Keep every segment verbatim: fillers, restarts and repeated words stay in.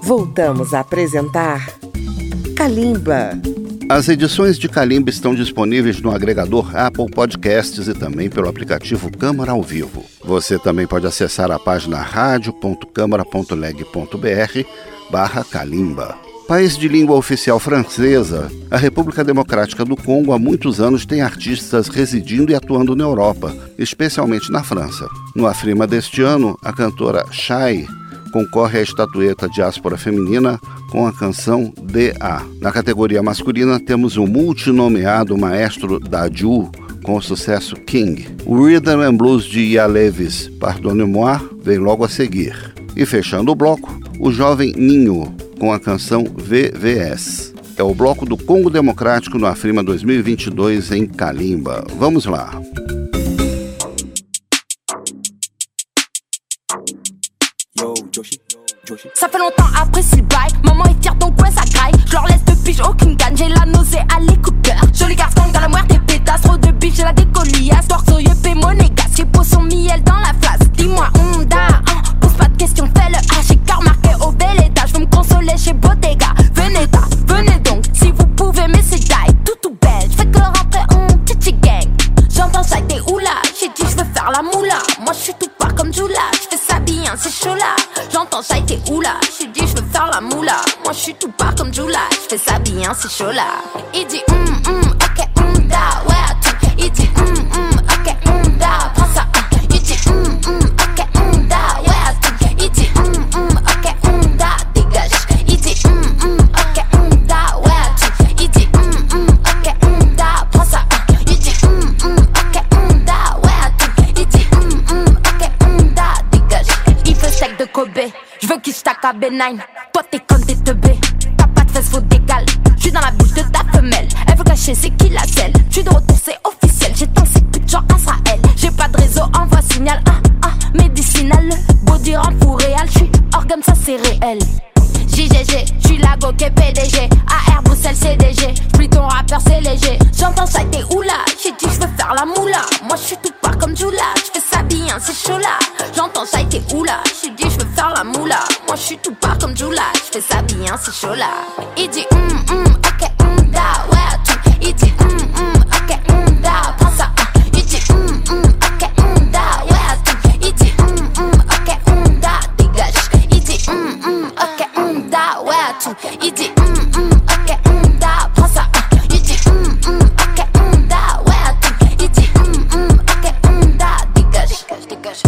Voltamos a apresentar Kalimba. As edições de Kalimba estão disponíveis no agregador Apple Podcasts e também pelo aplicativo Câmara ao Vivo. Você também pode acessar a página rádio ponto câmara ponto leg ponto br barra Kalimba. País de língua oficial francesa, a República Democrática do Congo há muitos anos tem artistas residindo e atuando na Europa, especialmente na França. No Afrima deste ano, a cantora Shai concorre à estatueta Diáspora Feminina com a canção D A. Na categoria masculina, temos o multinomeado maestro Dadju com o sucesso King. O Rhythm and Blues de Yalevis, Pardonnez-moi, vem logo a seguir. E fechando o bloco, o jovem Ninho com a canção V V S. É o bloco do Congo Democrático no Afrima dois mil e vinte e dois em Kalimba. Vamos lá! Ça fait longtemps après s'il baille, maman est fière donc ouais ça graille. Je leur laisse de pige aucune gagne, j'ai la nausée à l'écouteur. Joli garçon dans la moire des pétasses, trop de biche j'ai la décoliasse. Torso yeux monégasque, j'ai peau son miel dans la face. Dis-moi Honda, hein, pose pas de questions, fais le H. J'ai car marqué au bel étage, veux me consoler chez Bottega. Venez ta, venez donc, si vous pouvez mais c'est die. Tout tout belle, j'fais que rentrer en titi gang. J'entends ça t'es oula, j'ai dit j'veux faire la moula. Moi j'suis tout part comme Jula, j'fais ça bien c'est chaud là. J'entends ça t'es oula, j'ai dit j'veux faire la moula. Moi j'suis tout part comme Jula, j'fais ça bien c'est chaud là. Il dit hum hum ok hum da ouais à tout. Il dit hum hum ok hum da prends ça hum. Il dit hum hum ok hum da ouais à tout. Il dit hum hum ok hum da dégage. Il dit hum hum ok hum da ouais à tout. Il dit hum hum ok hum da prends ça hum. Il dit hum hum ok hum da ouais à tout. Il dit hum hum ok hum da dégage. Il fait sec de Kobe, j'veux qu'il stack à B neuf. Toi t'es comme t'es teubé, t'as pas de fesses faut d'égal. J'suis dans la bouche de ta femelle, elle veut cacher c'est qui la selle. J'suis de retour c'est officiel, j'ai tant c'est pute genre Israël. J'ai pas de réseau, envoie signal, ah ah, médicinal. Body rend pour réel, j'suis organe ça c'est réel. J G G, j'suis la go qui est P D G. A R Bruxelles C D G, j'plie ton rappeur c'est léger. J'entends ça t'es oula, j'ai dit j'veux faire la moula. Moi j'suis tout part comme Jula, j'fais ça bien c'est chaud là. J'entends ça t'es oula, j'ai dit j'veux faire la moula. Moi j'suis tout part comme Jula, j'fais ça bien c'est chaud là. Il dit hum hum ok hum da ouais à tout. Il dit hum hum ok hum da prends ça hum. Il dit hum hum ok hum da ouais à tout. Il dit hum hum ok hum da dégage. Il dit hum hum ok hum da ouais à tout. Il dit hum hum ok hum da prends ça hum. Il dit hum hum ok hum da ouais à tout. Il dit hum hum ok hum da dégage dégage.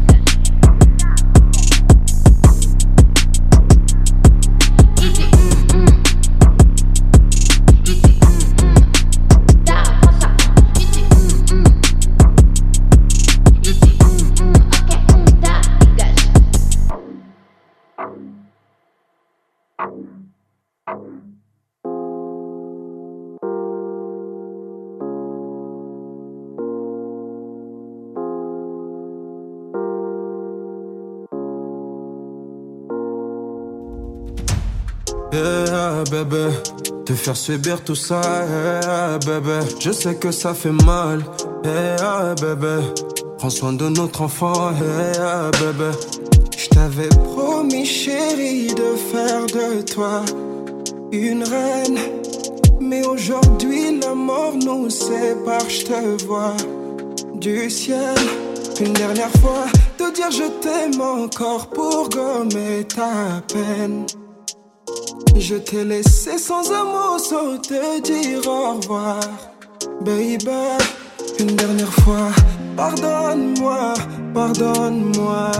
Yeah, bébé, te faire subir tout ça, yeah, bébé, je sais que ça fait mal, yeah, bébé, prends soin de notre enfant, yeah, bébé. Je t'avais promis, chérie, de faire de toi une reine, mais aujourd'hui la mort nous sépare, je te vois du ciel. Une dernière fois, te dire je t'aime encore pour gommer ta peine. Je t'ai laissé sans un mot, sans te dire au revoir, baby. Une dernière fois, pardonne-moi, pardonne-moi.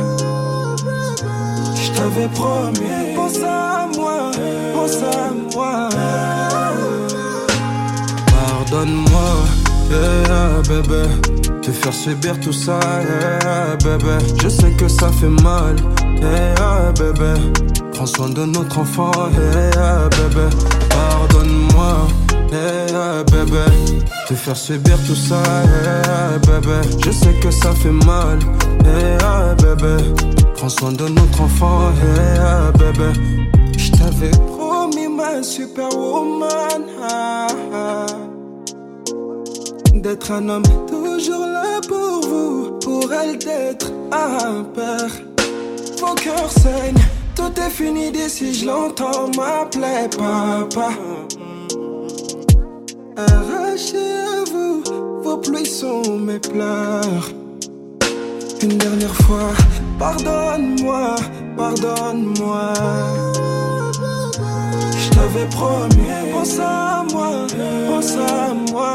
Je t'avais promis, pense à moi, pense à moi. Pardonne-moi, yeah, bébé. Te faire subir tout ça, yeah, bébé. Je sais que ça fait mal, yeah, bébé. Prends soin de notre enfant, yeah, bébé. Pardonne-moi, yeah, bébé. Te faire subir tout ça, yeah, bébé. Je sais que ça fait mal, yeah, bébé. Prends soin de notre enfant, yeah, bébé. Je t'avais promis ma superwoman, ah, ah. D'être un homme toujours là pour vous, pour elle d'être un père. Vos cœurs saignent, Tout est fini d'ici, je l'entends m'appeler papa. Arraché à vous, vos pluies sont mes pleurs. Une dernière fois, pardonne-moi, pardonne-moi. Je t'avais promis, pense à moi, pense à moi.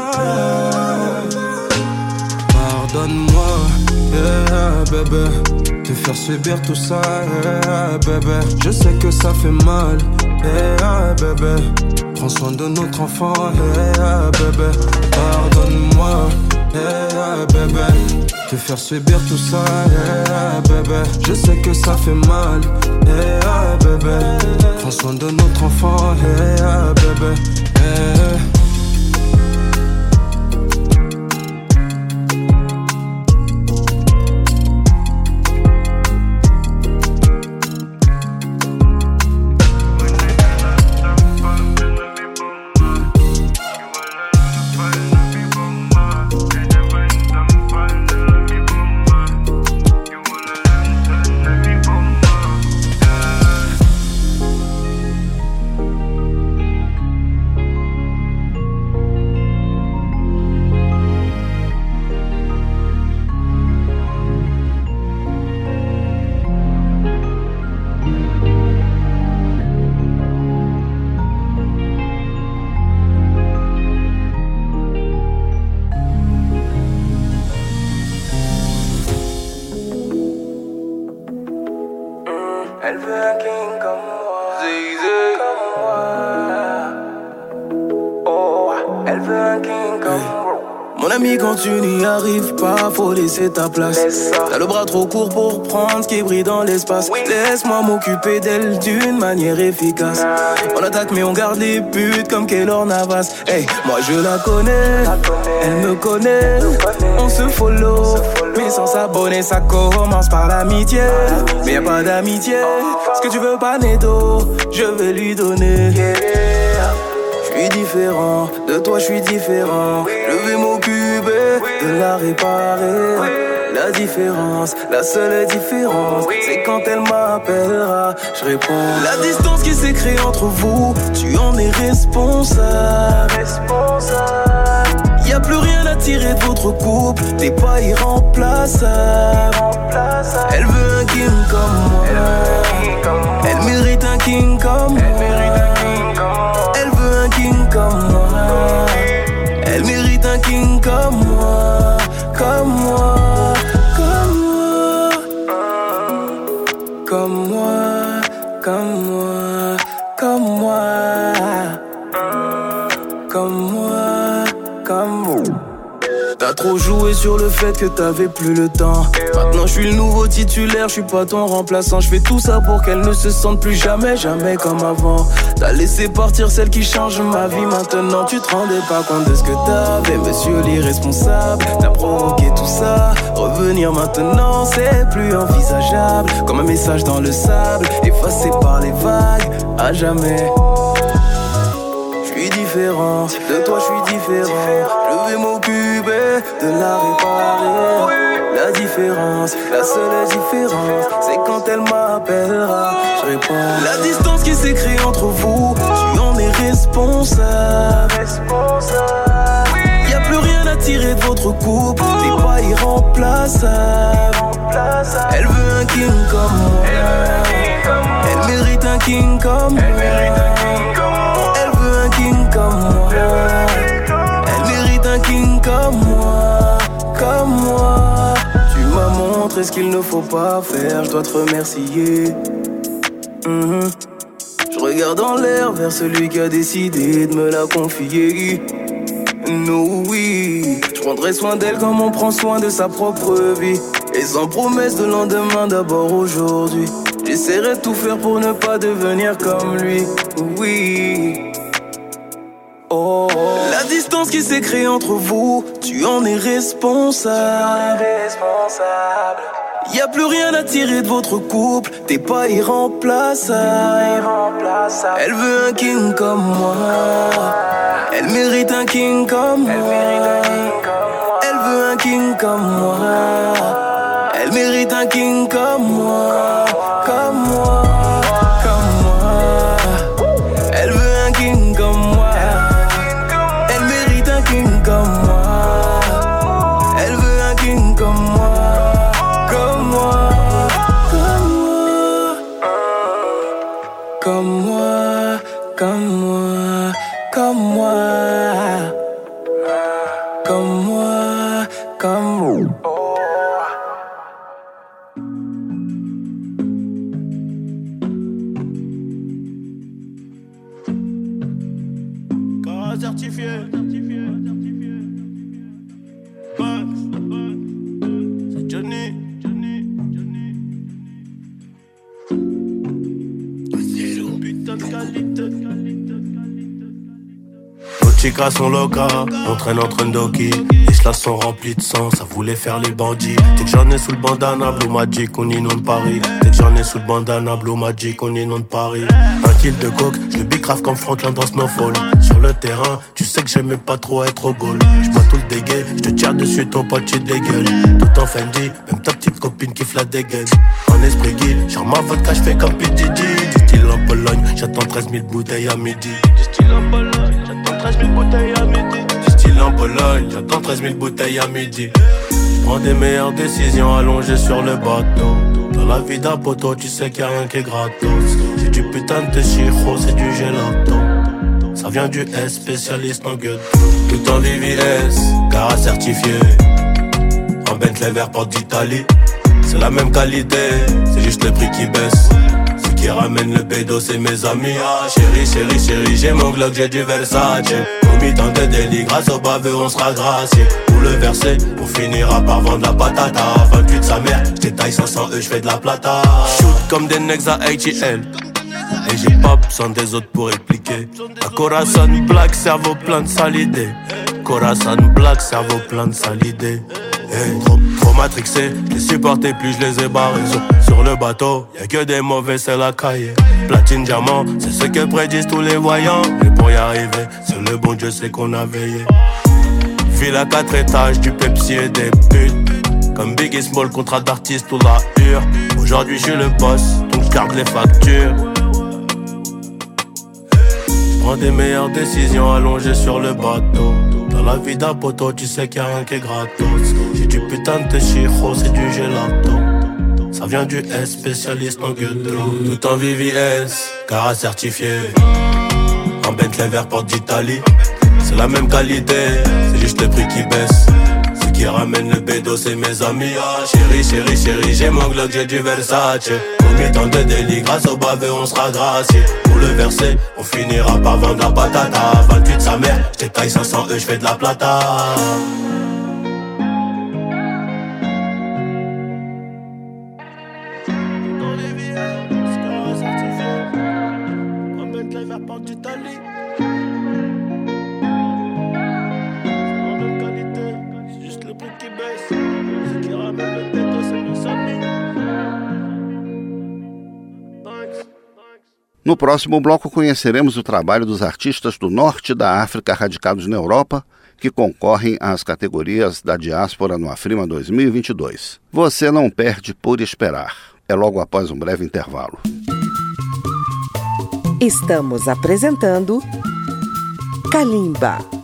Pardonne-moi, yeah, bébé. Te faire subir tout ça, yeah, bébé. Je sais que ça fait mal, yeah, bébé. Prends soin de notre enfant, yeah, bébé. Pardonne-moi, yeah, bébé. Te faire subir tout ça, yeah, bébé. Je sais que ça fait mal, yeah, bébé. Prends soin de notre enfant, yeah, bébé, yeah. Elle veut un king comme moi, Zizé, comme moi. Oh, elle veut un king comme moi. Mon ami, quand tu n'y arrives pas, faut laisser ta place. T'as le bras trop court pour prendre ce qui brille dans l'espace. Oui. Laisse-moi m'occuper d'elle d'une manière efficace. On attaque mais on garde les putes comme Keylor Navas. Hey, moi je la connais, la connais. Elle me connaît, connaît. On se follow, on se follow. Mais sans s'abonner ça commence par l'amitié. Mais y'a pas d'amitié, ce que tu veux pas netto, je vais lui donner. Yeah. Je suis différent, de toi je suis différent. Je vais m'occuper de la réparer. La différence, la seule différence, c'est quand elle m'appellera, je réponds. La distance qui s'est créée entre vous, tu en es responsable. Y'a plus rien à tirer de votre couple, t'es pas irremplaçable. Elle veut un king comme moi, elle mérite un king comme moi. Elle veut un king comme moi, elle mérite un king comme moi, comme moi, comme moi, comme moi, comme moi, comme moi, comme moi, comme moi. T'as trop joué sur le fait que t'avais plus le temps. Maintenant je suis le nouveau titulaire, je suis pas ton remplaçant. Je fais tout ça pour qu'elle ne se sente plus jamais, jamais comme avant. T'as laissé partir celle qui change ma vie. Maintenant tu te rendais pas compte de ce que t'avais, monsieur l'irresponsable. T'as provoqué tout ça, revenir maintenant c'est plus envisageable. Comme un message dans le sable, effacé par les vagues, à jamais. Je suis différent, de toi je suis différent. Je vais m'occuper de la réparer. La différence, la seule différence, c'est quand elle m'appellera, je réponds. La distance qui s'est créée entre vous, tu en es responsable. Y'a plus rien à tirer de votre couple, t'es pas irremplaçable. Elle veut un king comme moi, elle mérite un king comme moi. Elle veut un king comme moi, elle mérite un king comme moi, comme moi. Tu m'as montré ce qu'il ne faut pas faire, je dois te remercier. Mm-hmm. Je regarde en l'air vers celui qui a décidé de me la confier. No, oui, je prendrai soin d'elle comme on prend soin de sa propre vie. Et sans promesse de lendemain, d'abord aujourd'hui. J'essaierai de tout faire pour ne pas devenir comme lui. Oui. Oh, la distance qui s'est créée entre vous, tu en es responsable. Y'a plus rien à tirer de votre couple, t'es pas irremplaçable. Elle veut un king comme moi, elle mérite un king comme moi. Elle veut un king comme moi, elle mérite un king comme moi, comme moi. Comme moi, comme moi, comme moi. Comme moi, comme moi. Car certifié. C'est Johnny. Johnny. Johnny. Putain de qualité. Nos chicas sont locas, on traîne entre Ndoki. Les chlas sont remplis de sang, ça voulait faire les bandits. Dès que j'en ai sous le bandana, Blue Magic, on inonde Paris. Dès que j'en ai sous le bandana, Blue Magic, on inonde Paris. Un kill de coke, je le bicrave comme Franklin dans Snowfall. Sur le terrain, tu sais que j'aimais pas trop être au goal. J'bois tout le dégueu, je te tire dessus, ton pote tu dégueules. Tout en Fendi, même ta petite copine qui la dégaine. En esprit guide, genre ma vodka, j'fais comme P D D. Du style en Pologne, j'attends treize mille bouteilles à midi. Du style en Pologne, j'attends treize mille bouteilles à midi. Du style en Pologne, j'attends treize mille bouteilles à midi. Prends des meilleures décisions allongées sur le bateau. Dans la vie d'un poteau, tu sais qu'il y a rien qui est gratos. C'est du putain de chiro, c'est du gelato. Ça vient du S, spécialiste en gueule. Tout en V V S, car certifié. En Bentley vert porte d'Italie. C'est la même qualité, c'est juste le prix qui baisse. Ce qui ramène le pédo, c'est mes amis. Ah chérie, chérie, chérie, j'ai mon Glock, j'ai du Versace. Au mi-temps de délit, grâce au baveux, on sera gracié. Pour le verser, on finira par vendre la patata. vingt-huit sa mère, j'détaille cinq cents E, j'fais de la plata. Shoot comme des necks à A T L. Et j'ai pas besoin des autres pour répliquer. Un Corazon black, cerveau plein de sales idées. Corazon black, cerveau plein de sales idées. Hey, trop, trop matrixé, je les supportais plus, je les ai barrés. Sur, sur le bateau, y'a que des mauvais, c'est la cahier. Platine, diamant, c'est ce que prédisent tous les voyants. Mais pour y arriver, c'est le bon Dieu, c'est qu'on a veillé. Ville à quatre étages, du Pepsi et des putes. Comme Big et Small, contrat d'artiste ou la hure. Aujourd'hui, je suis le boss, donc je garde les factures. Prends des meilleures décisions allongées sur le bateau. Dans la vie d'un poteau, tu sais qu'il y a rien qui est gratos. J'ai du putain de chiro, c'est du gelato. Ça vient du S, spécialiste en gueule. Tout en V V S, car certifié. En Bentley vert porte d'Italie. C'est la même qualité, c'est juste le prix qui baisse. Ce qui ramène le bédo, c'est mes amis. Ah chérie, chérie, chérie, j'ai mon Glock, j'ai du Versace. Au mi-temps de délit, grâce au baveux, on sera gracié. Pour le verser, on finira par vendre la patata. vingt-huit sa mère, j'détaille cinq cents E, j'fais de la plata. Dans les villes, Scar certifié. En Bentley vert porte d'Italie. No próximo bloco conheceremos o trabalho dos artistas do norte da África radicados na Europa que concorrem às categorias da Diáspora no Afrima dois mil e vinte e dois. Você não perde por esperar. É logo após um breve intervalo. Estamos apresentando Kalimba.